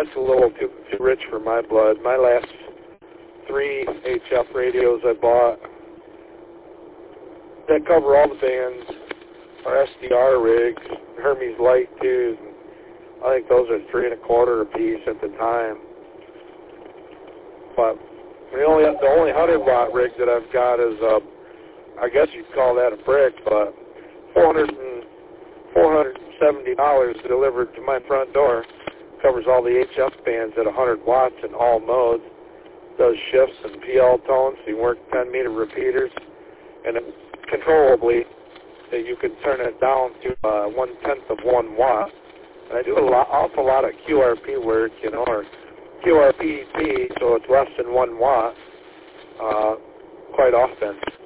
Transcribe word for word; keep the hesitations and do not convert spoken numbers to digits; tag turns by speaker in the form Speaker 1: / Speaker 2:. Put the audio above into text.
Speaker 1: that's a little too, too rich for my blood. My last three H F radios I bought that cover all the bands are S D R rigs, Hermes Light too. I think those are three and a quarter a piece at the time. But the only the only hundred watt rig that I've got is a, I guess you'd call that a brick, but four hundred and four hundred and seventy dollars delivered to my front door. Covers all the H F bands at a hundred watts in all modes. Does shifts and P L tones. So you work ten meter repeaters, and it, controllably, that you can turn it down to uh, one tenth of one watt. And I do a lot, awful lot of Q R P work, you know, or Q R P P, so it's less than one watt, uh, quite often.